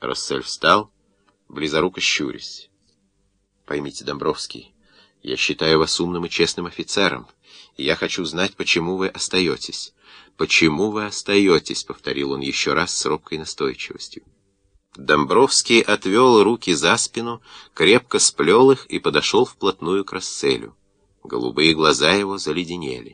Россель встал, близоруко щурясь. «Поймите, Домбровский, я считаю вас умным и честным офицером, и я хочу знать, почему вы остаетесь. Почему вы остаетесь?» — повторил он еще раз с робкой настойчивостью. Домбровский отвел руки за спину, крепко сплел их и подошел вплотную к Росселю. Голубые глаза его заледенели.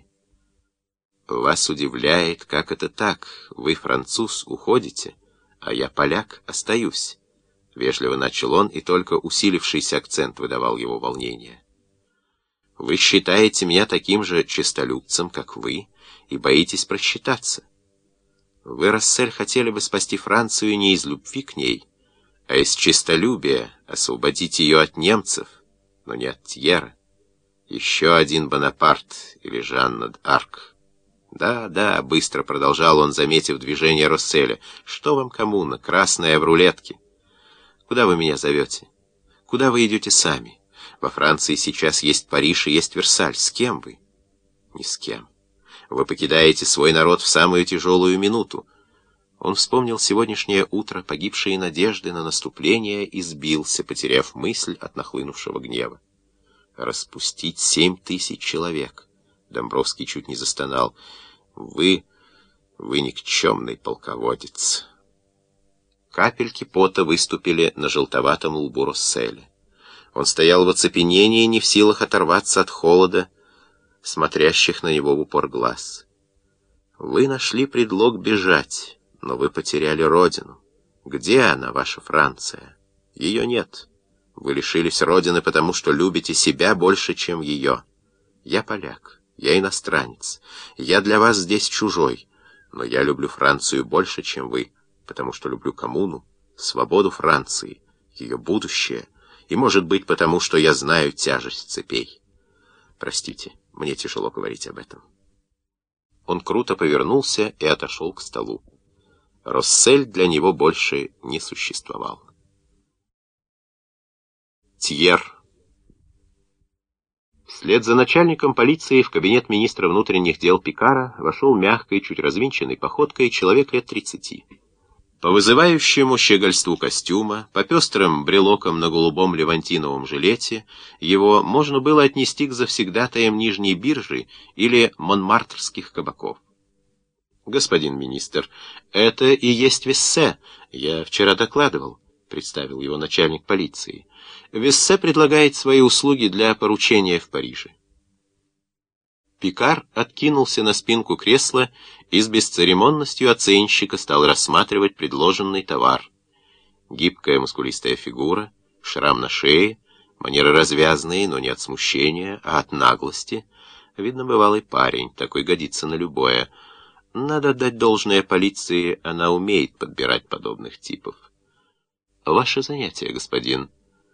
«Вас удивляет, как это так? Вы, француз, уходите, а я, поляк, остаюсь», — вежливо начал он, и только усилившийся акцент выдавал его волнение. «Вы считаете меня таким же честолюбцем, как вы, и боитесь просчитаться. Вы, Россель, хотели бы спасти Францию не из любви к ней, а из честолюбия освободить ее от немцев, но не от Тьера. Еще один Бонапарт или Жанна д'Арк. Да, да, быстро продолжал он, заметив движение Росселя. Что вам, коммуна, красная в рулетке? Куда вы меня зовете? Куда вы идете сами? Во Франции сейчас есть Париж и есть Версаль. С кем вы? Ни с кем. Вы покидаете свой народ в самую тяжелую минуту. Он вспомнил сегодняшнее утро, погибшие надежды на наступление, и сбился, потеряв мысль от нахлынувшего гнева. Распустить 7000 человек. Домбровский чуть не застонал. Вы никчемный полководец. Капельки пота выступили на желтоватом лбу Росселя. Он стоял в оцепенении, не в силах оторваться от холода, смотрящих на него в упор глаз. Вы нашли предлог бежать, но вы потеряли родину. Где она, ваша Франция? Ее нет. Вы лишились родины, потому что любите себя больше, чем ее. Я поляк, я иностранец, я для вас здесь чужой, но я люблю Францию больше, чем вы, потому что люблю коммуну, свободу Франции, ее будущее, и, может быть, потому что я знаю тяжесть цепей. Простите, мне тяжело говорить об этом». Он круто повернулся и отошел к столу. Россель для него больше не существовал. Тьер. Вслед за начальником полиции в кабинет министра внутренних дел Пикара вошел мягкой, чуть развинченной походкой человек лет 30. По вызывающему щегольству костюма, по пестрым брелокам на голубом левантиновом жилете, его можно было отнести к завсегдатаям Нижней биржи или монмартрских кабаков. «Господин министр, это и есть Вессе, я вчера докладывал», — представил его начальник полиции. «Вессе предлагает свои услуги для поручения в Париже». Пикар откинулся на спинку кресла и с бесцеремонностью оценщика стал рассматривать предложенный товар. Гибкая мускулистая фигура, шрам на шее, манеры развязные, но не от смущения, а от наглости. Видно, бывалый парень, такой годится на любое. Надо отдать должное полиции, она умеет подбирать подобных типов. «Ваше занятие, господин».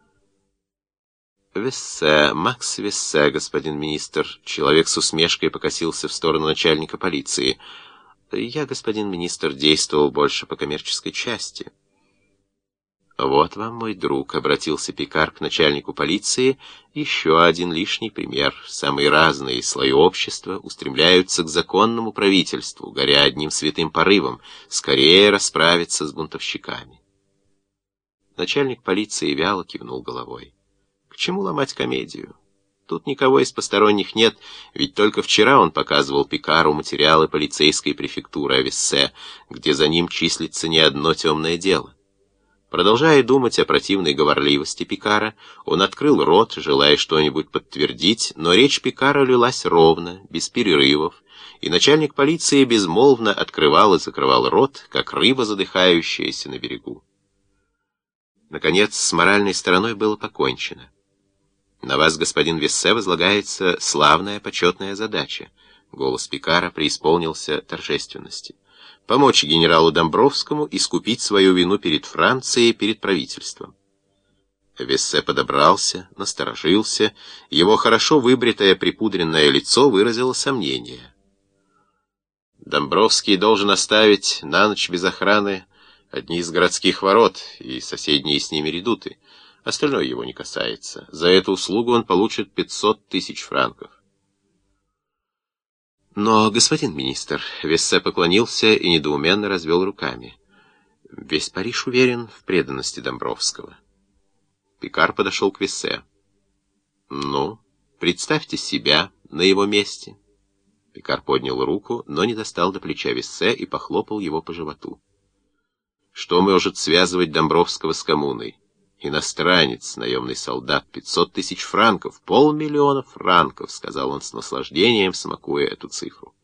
«Вессе, Макс Вессе, господин министр». Человек с усмешкой покосился в сторону начальника полиции. «Я, господин министр, действовал больше по коммерческой части». «Вот вам, мой друг», — обратился Пикар к начальнику полиции, — «еще один лишний пример. Самые разные слои общества устремляются к законному правительству, горя одним святым порывом, скорее расправиться с бунтовщиками». Начальник полиции вяло кивнул головой. К чему ломать комедию? Тут никого из посторонних нет, ведь только вчера он показывал Пикару материалы полицейской префектуры Авессе, где за ним числится не одно темное дело. Продолжая думать о противной говорливости Пикара, он открыл рот, желая что-нибудь подтвердить, но речь Пикара лилась ровно, без перерывов, и начальник полиции безмолвно открывал и закрывал рот, как рыба, задыхающаяся на берегу. Наконец, с моральной стороной было покончено. «На вас, господин Вессе, возлагается славная почетная задача». Голос Пикара преисполнился торжественности. «Помочь генералу Домбровскому искупить свою вину перед Францией и перед правительством». Вессе подобрался, насторожился, его хорошо выбритое припудренное лицо выразило сомнение. «Домбровский должен оставить на ночь без охраны одни из городских ворот и соседние с ними редуты. Остальное его не касается. За эту услугу он получит 500 000 франков». «Но, господин министр», — Вессе поклонился и недоуменно развел руками, Весь Париж уверен в преданности Домбровского. Пикар подошел к Вессе. «Ну, представьте себя на его месте». Пикар поднял руку, но не достал до плеча Вессе и похлопал его по животу. «Что может связывать Домбровского с коммуной? Иностранец, наемный солдат, 500 000 франков, 500 000 франков», — сказал он с наслаждением, смакуя эту цифру.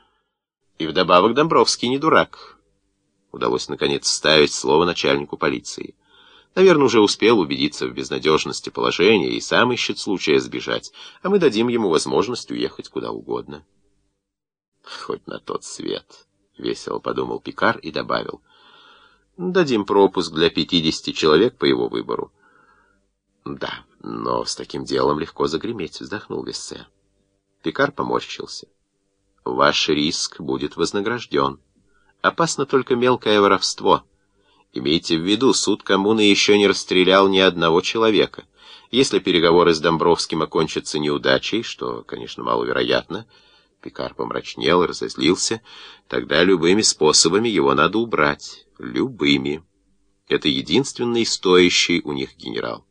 «И вдобавок Домбровский не дурак». Удалось, наконец, вставить слово начальнику полиции. Наверное, уже успел убедиться в безнадежности положения и сам ищет случая сбежать, а мы дадим ему возможность уехать куда угодно. «Хоть на тот свет», — весело подумал Пикар и добавил. «Дадим пропуск для 50 человек по его выбору». «Да, но с таким делом легко загреметь», — вздохнул Вессе. Пикар поморщился. «Ваш риск будет вознагражден. Опасно только мелкое воровство. Имейте в виду, суд коммуны еще не расстрелял ни одного человека. Если переговоры с Домбровским окончатся неудачей, что, конечно, маловероятно, Пикар помрачнел и разозлился, тогда любыми способами его надо убрать. Любыми. Это единственный стоящий у них генерал».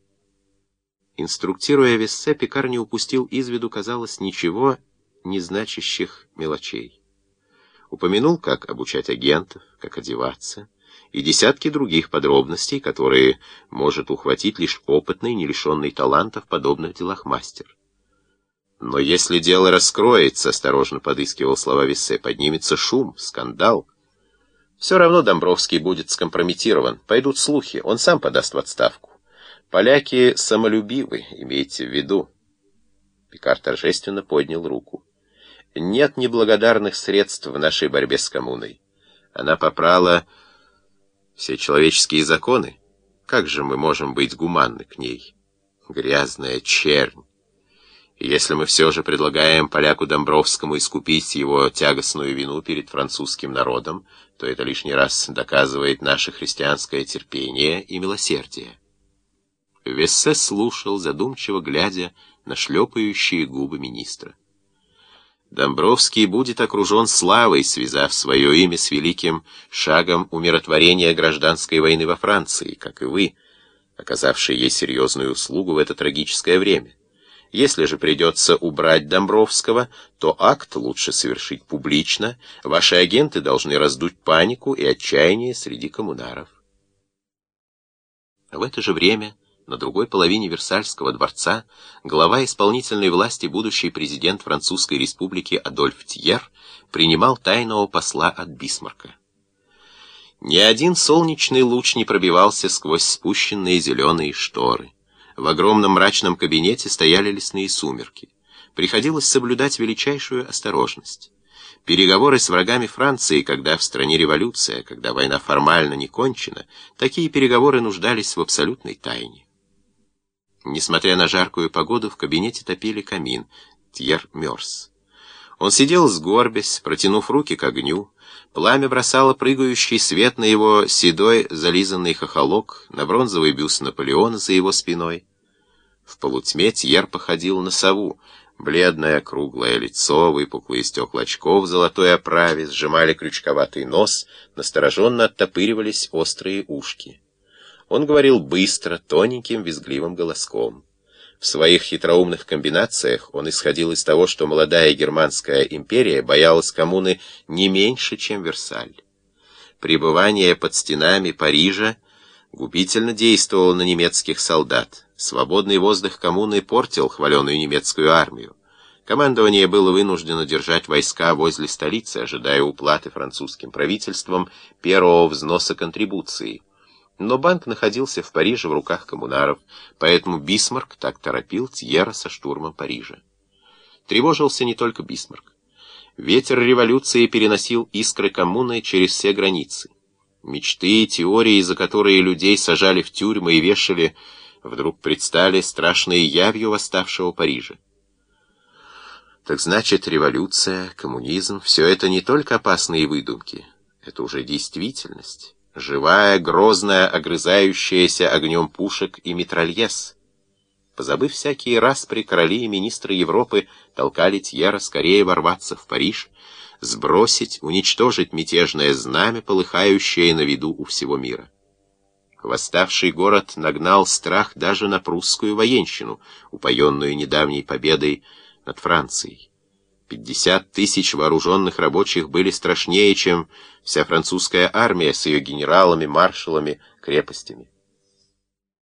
Инструктируя Вессе, Пикар не упустил из виду, казалось, ничего не значащих мелочей. Упомянул, как обучать агентов, как одеваться, и десятки других подробностей, которые может ухватить лишь опытный, не лишенный таланта в подобных делах мастер. «Но если дело раскроется, — осторожно подыскивал слова Вессе, — поднимется шум, скандал. Все равно Домбровский будет скомпрометирован, пойдут слухи, он сам подаст в отставку. Поляки самолюбивы, имейте в виду». Пикар торжественно поднял руку. «Нет неблагодарных средств в нашей борьбе с коммуной. Она попрала все человеческие законы. Как же мы можем быть гуманны к ней? Грязная чернь. И если мы все же предлагаем поляку Домбровскому искупить его тягостную вину перед французским народом, то это лишний раз доказывает наше христианское терпение и милосердие». Вессе слушал, задумчиво глядя на шлепающие губы министра. «Домбровский будет окружен славой, связав свое имя с великим шагом умиротворения гражданской войны во Франции, как и вы, оказавшие ей серьезную услугу в это трагическое время. Если же придется убрать Домбровского, то акт лучше совершить публично, ваши агенты должны раздуть панику и отчаяние среди коммунаров». В это же время на другой половине Версальского дворца глава исполнительной власти, будущий президент Французской республики Адольф Тьер, принимал тайного посла от Бисмарка. Ни один солнечный луч не пробивался сквозь спущенные зеленые шторы. В огромном мрачном кабинете стояли лесные сумерки. Приходилось соблюдать величайшую осторожность. Переговоры с врагами Франции, когда в стране революция, когда война формально не кончена, такие переговоры нуждались в абсолютной тайне. Несмотря на жаркую погоду, в кабинете топили камин. Тьер мерз. Он сидел сгорбясь, протянув руки к огню. Пламя бросало прыгающий свет на его седой зализанный хохолок, на бронзовый бюст Наполеона за его спиной. В полутьме Тьер походил на сову. Бледное круглое лицо, выпуклые стекла очков в золотой оправе, сжимали крючковатый нос, настороженно оттопыривались острые ушки. Он говорил быстро, тоненьким, визгливым голоском. В своих хитроумных комбинациях он исходил из того, что молодая германская империя боялась коммуны не меньше, чем Версаль. Пребывание под стенами Парижа губительно действовало на немецких солдат. Свободный воздух коммуны портил хваленую немецкую армию. Командование было вынуждено держать войска возле столицы, ожидая уплаты французским правительством первого взноса контрибуции. Но банк находился в Париже в руках коммунаров, поэтому Бисмарк так торопил Тьера со штурмом Парижа. Тревожился не только Бисмарк. Ветер революции переносил искры коммуны через все границы. Мечты и теории, за которые людей сажали в тюрьмы и вешали, вдруг предстали страшной явью восставшего Парижа. Так значит, революция, коммунизм — все это не только опасные выдумки, это уже действительность. Живая, грозная, огрызающаяся огнем пушек и митральез. Позабыв всякие распри, короли и министры Европы толкали Тьера скорее ворваться в Париж, сбросить, уничтожить мятежное знамя, полыхающее на виду у всего мира. Восставший город нагнал страх даже на прусскую военщину, упоенную недавней победой над Францией. 50 тысяч вооруженных рабочих были страшнее, чем вся французская армия с ее генералами, маршалами, крепостями.